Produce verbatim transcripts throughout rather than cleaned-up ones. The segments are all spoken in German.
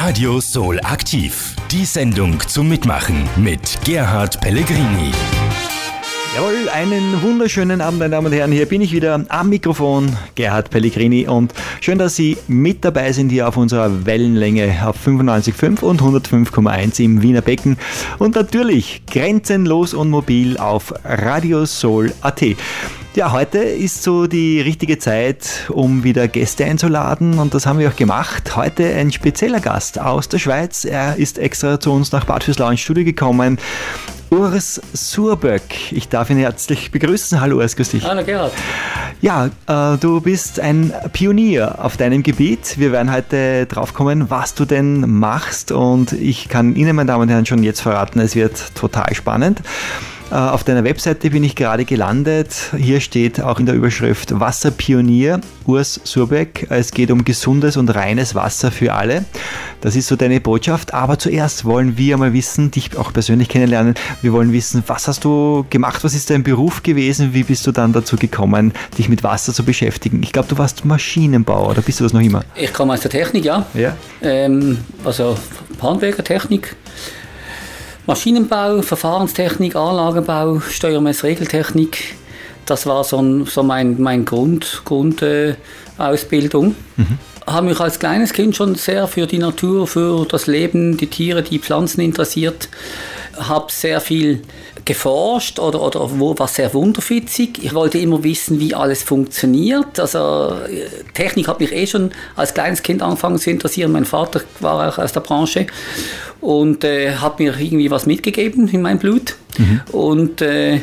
Radio Soul aktiv. Die Sendung zum Mitmachen mit Gerhard Pellegrini. Jawohl, einen wunderschönen Abend, meine Damen und Herren. Hier bin ich wieder am Mikrofon, Gerhard Pellegrini. Und schön, dass Sie mit dabei sind hier auf unserer Wellenlänge auf fünfundneunzig Komma fünf und hundertfünf Komma eins im Wiener Becken. Und natürlich grenzenlos und mobil auf Radio Soul Punkt at. Ja, heute ist so die richtige Zeit, um wieder Gäste einzuladen, und das haben wir auch gemacht. Heute ein spezieller Gast aus der Schweiz. Er ist extra zu uns nach Bad Vöslau ins Studio gekommen. Urs Surböck. Ich darf ihn herzlich begrüßen. Hallo Urs, grüß dich. Hallo Gerhard. Ja, äh, du bist ein Pionier auf deinem Gebiet. Wir werden heute drauf kommen, was du denn machst, und ich kann Ihnen, meine Damen und Herren, schon jetzt verraten, es wird total spannend. Auf deiner Webseite bin ich gerade gelandet. Hier steht auch in der Überschrift Wasserpionier Urs Surböck. Es geht um gesundes und reines Wasser für alle. Das ist so deine Botschaft. Aber zuerst wollen wir mal wissen, dich auch persönlich kennenlernen. Wir wollen wissen, was hast du gemacht? Was ist dein Beruf gewesen? Wie bist du dann dazu gekommen, dich mit Wasser zu beschäftigen? Ich glaube, du warst Maschinenbauer, oder bist du das noch immer? Ich komme aus der Technik, ja. ja. Ähm, also Handwerkertechnik. Maschinenbau, Verfahrenstechnik, Anlagenbau, Steuermessregeltechnik, das war so, ein, so mein, mein Grund, Grundausbildung. Äh, mhm. Habe mich als kleines Kind schon sehr für die Natur, für das Leben, die Tiere, die Pflanzen interessiert. Habe sehr viel geforscht oder, oder wo, war sehr wunderfitzig. Ich wollte immer wissen, wie alles funktioniert. Also Technik hat mich eh schon als kleines Kind angefangen zu interessieren. Mein Vater war auch aus der Branche und äh, hat mir irgendwie was mitgegeben in mein Blut. Mhm. Und äh,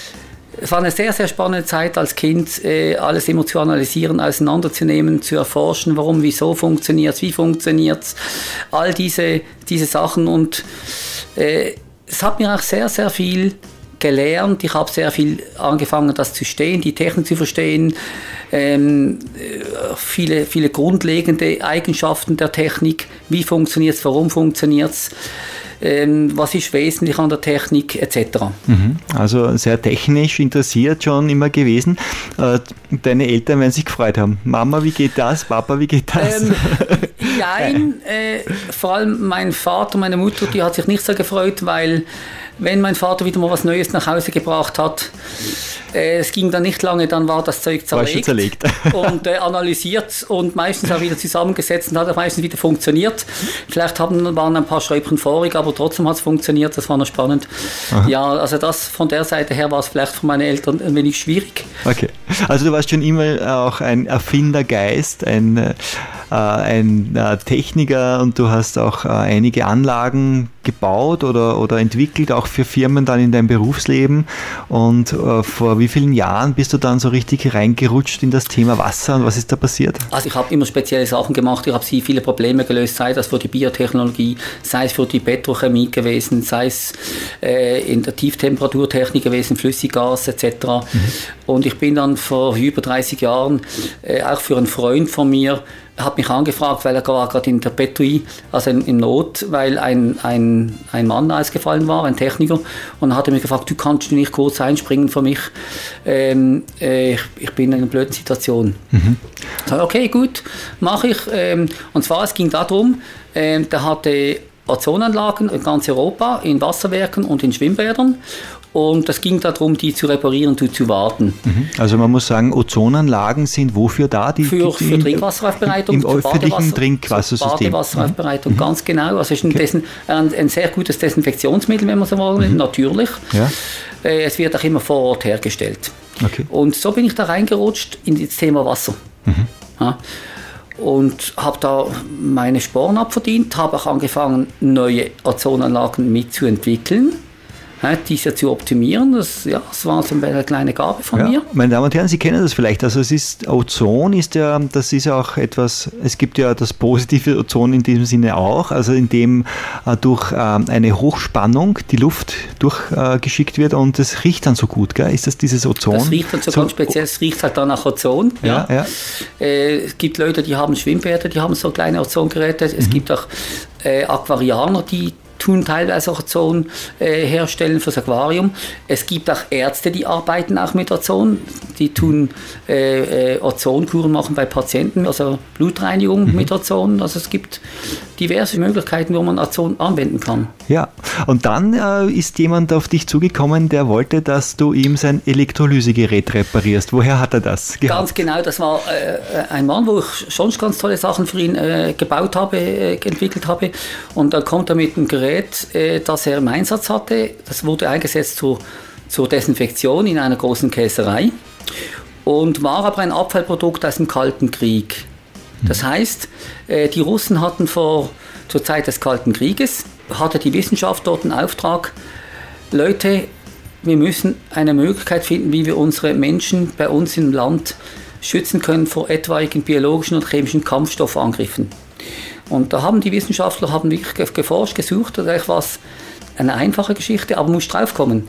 es war eine sehr, sehr spannende Zeit als Kind, äh, alles immer zu analysieren, auseinanderzunehmen, zu erforschen, warum, wieso funktioniert es, wie funktioniert es, all diese, diese Sachen. Und äh, es hat mir auch sehr, sehr viel gelernt. Ich habe sehr viel angefangen, das zu verstehen, die Technik zu verstehen, ähm, viele, viele grundlegende Eigenschaften der Technik. Wie funktioniert es, warum funktioniert es, ähm, was ist wesentlich an der Technik et cetera. Mhm. Also sehr technisch interessiert schon immer gewesen. Äh, deine Eltern werden sich gefreut haben. Mama, wie geht das? Papa, wie geht das? Ähm, nein, äh, vor allem mein Vater, meine Mutter, die hat sich nicht so gefreut, weil wenn mein Vater wieder mal was Neues nach Hause gebracht hat, äh, es ging dann nicht lange, dann war das Zeug zerlegt, zerlegt. und äh, analysiert und meistens auch wieder zusammengesetzt und hat auch meistens wieder funktioniert. Vielleicht haben, waren ein paar Schräubchen vorig, aber trotzdem hat es funktioniert, das war noch spannend. Aha. Ja, also das von der Seite her war es vielleicht für meine Eltern ein wenig schwierig. Okay, also du warst schon immer auch ein Erfindergeist, ein, äh, ein äh, Techniker, und du hast auch äh, einige Anlagen gebaut oder, oder entwickelt, auch für Firmen dann in deinem Berufsleben. Und äh, vor wie vielen Jahren bist du dann so richtig reingerutscht in das Thema Wasser, und was ist da passiert? Also ich habe immer spezielle Sachen gemacht, ich habe sie viele Probleme gelöst, sei das für die Biotechnologie, sei es für die Petrochemie gewesen, sei es äh, in der Tieftemperaturtechnik gewesen, Flüssiggas et cetera. Mhm. Und ich bin dann vor über dreißig Jahren äh, auch für einen Freund von mir, hat mich angefragt, weil er war gerade in der Petui, also in, in Not, weil ein, ein, ein Mann ausgefallen war, ein Techniker, und hat mich gefragt, du kannst du nicht kurz einspringen für mich, ähm, äh, ich, ich bin in einer blöden Situation. Mhm. Ich sage, okay, gut, mache ich. Ähm, und zwar, es ging darum, ähm, der hatte Ozonanlagen in ganz Europa, in Wasserwerken und in Schwimmbädern. Und es ging darum, die zu reparieren und zu warten. Also man muss sagen, Ozonanlagen sind wofür da? Die, für, die, für Trinkwasseraufbereitung. Im öffentlichen Trinkwassersystem. Badewasseraufbereitung, mhm. ganz genau. Also es ist ein, okay. Desin, ein, ein sehr gutes Desinfektionsmittel, wenn man so will, mhm. natürlich. Ja. Es wird auch immer vor Ort hergestellt. Okay. Und so bin ich da reingerutscht in das Thema Wasser. Mhm. Ja. Und habe da meine Sporen abverdient, habe auch angefangen, neue Ozonanlagen mitzuentwickeln, diese zu optimieren. Das, ja, das war so eine kleine Gabe von ja, mir. Meine Damen und Herren, Sie kennen das vielleicht. Also es ist, Ozon ist ja, das ist auch etwas, es gibt ja das positive Ozon in diesem Sinne auch, also in dem äh, durch äh, eine Hochspannung die Luft durchgeschickt äh, wird, und es riecht dann so gut, gell? Ist das dieses Ozon? Das riecht dann so, so ganz speziell, es riecht halt dann nach Ozon. Ja, ja. Ja. Äh, es gibt Leute, die haben Schwimmbäder, die haben so kleine Ozongeräte. Es mhm. gibt auch äh, Aquarianer, die tun teilweise auch Ozon äh, herstellen fürs Aquarium. Es gibt auch Ärzte, die arbeiten auch mit Ozon. Die tun äh, äh, Ozonkuren machen bei Patienten, also Blutreinigung mhm. mit Ozon. Also es gibt diverse Möglichkeiten, wo man Ozon anwenden kann. Ja, und dann äh, ist jemand auf dich zugekommen, der wollte, dass du ihm sein Elektrolysegerät reparierst. Woher hat er das gehabt? Ganz genau, das war äh, ein Mann, wo ich sonst ganz tolle Sachen für ihn äh, gebaut habe, äh, entwickelt habe. Und dann kommt er mit einem Gerät, äh, das er im Einsatz hatte. Das wurde eingesetzt zur, zur Desinfektion in einer großen Käserei und war aber ein Abfallprodukt aus dem Kalten Krieg. Das heißt, äh, die Russen hatten vor, zur Zeit des Kalten Krieges, hatte die Wissenschaft dort einen Auftrag, Leute, wir müssen eine Möglichkeit finden, wie wir unsere Menschen bei uns im Land schützen können vor etwaigen biologischen und chemischen Kampfstoffangriffen. Und da haben die Wissenschaftler haben wirklich geforscht, gesucht, das ist eigentlich was, eine einfache Geschichte, aber man muss draufkommen.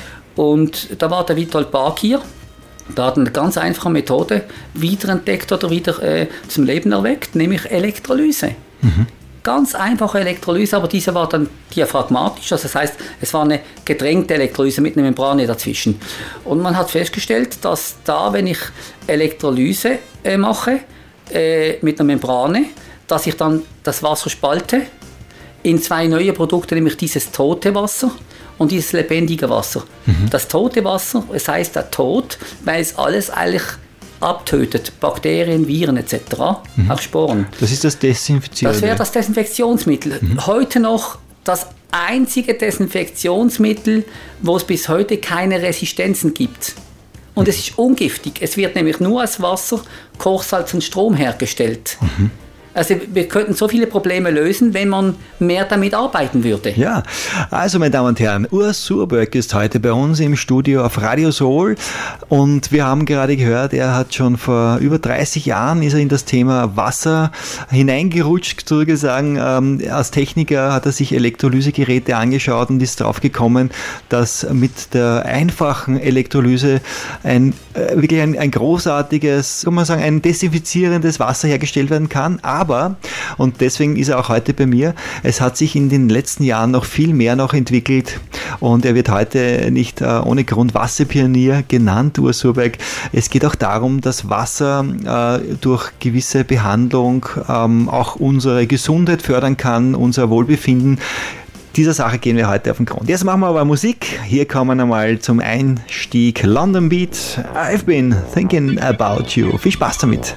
Und da war der Witold Bakir, da hat eine ganz einfache Methode wiederentdeckt oder wieder äh, zum Leben erweckt, nämlich Elektrolyse. Mhm. Ganz einfache Elektrolyse, aber diese war dann diaphragmatisch, also das heißt, es war eine gedrängte Elektrolyse mit einer Membrane dazwischen. Und man hat festgestellt, dass da, wenn ich Elektrolyse äh, mache, äh, mit einer Membrane, dass ich dann das Wasser spalte in zwei neue Produkte, nämlich dieses tote Wasser und dieses lebendige Wasser. Mhm. Das tote Wasser, es heißt der Tod, weil es alles eigentlich abtötet, Bakterien, Viren et cetera, mhm. auch Sporen. Das ist das Desinfizierende. Das wäre das Desinfektionsmittel. Mhm. Heute noch das einzige Desinfektionsmittel, wo es bis heute keine Resistenzen gibt. Und es ist ungiftig. Es wird nämlich nur aus Wasser, Kochsalz und Strom hergestellt. Mhm. Also wir könnten so viele Probleme lösen, wenn man mehr damit arbeiten würde. Ja, also meine Damen und Herren, Urs Surberg ist heute bei uns im Studio auf Radio Soul und wir haben gerade gehört, er hat schon vor über dreißig Jahren ist er in das Thema Wasser hineingerutscht, sozusagen. Ähm, als Techniker hat er sich Elektrolysegeräte angeschaut und ist drauf gekommen, dass mit der einfachen Elektrolyse ein äh, wirklich ein, ein großartiges, kann man sagen, ein desinfizierendes Wasser hergestellt werden kann. Aber, und deswegen ist er auch heute bei mir, es hat sich in den letzten Jahren noch viel mehr noch entwickelt und er wird heute nicht äh, ohne Grund Wasserpionier genannt, Urs Surberg. Es geht auch darum, dass Wasser äh, durch gewisse Behandlung ähm, auch unsere Gesundheit fördern kann, unser Wohlbefinden. Dieser Sache gehen wir heute auf den Grund. Jetzt machen wir aber Musik. Hier kommen wir mal zum Einstieg London Beat. I've been thinking about you. Viel Spaß damit.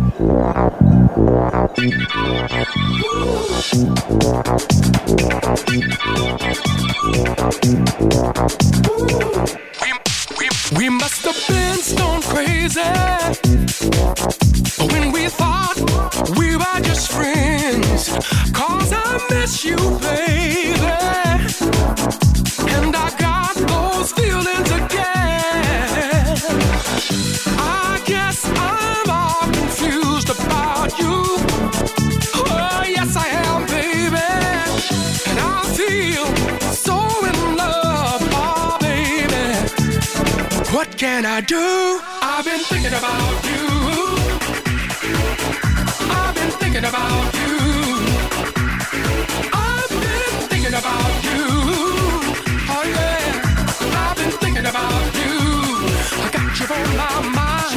We must have been stone crazy when we thought we were just friends. 'Cause I miss you, baby, and I got those feelings again. I guess I'm all confused about you. Oh, yes I am, baby, and I feel so in love, oh baby. What can I do? I've been thinking about you. I've been thinking about you. I've been thinking about you. Oh yeah, I've been thinking about you. I got you on my mind.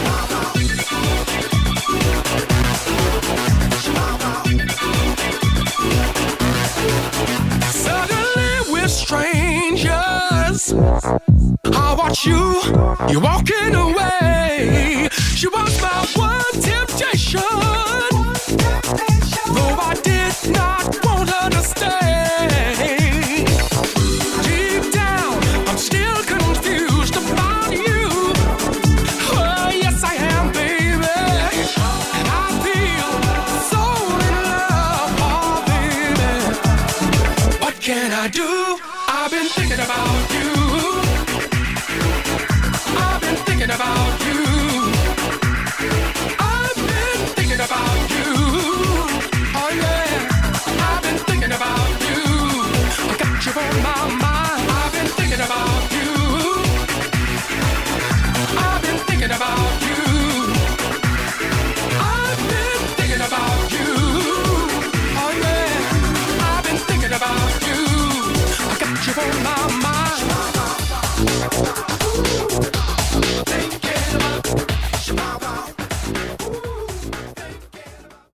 Suddenly we're strangers. I watch you, you're walking away. She was my one tip.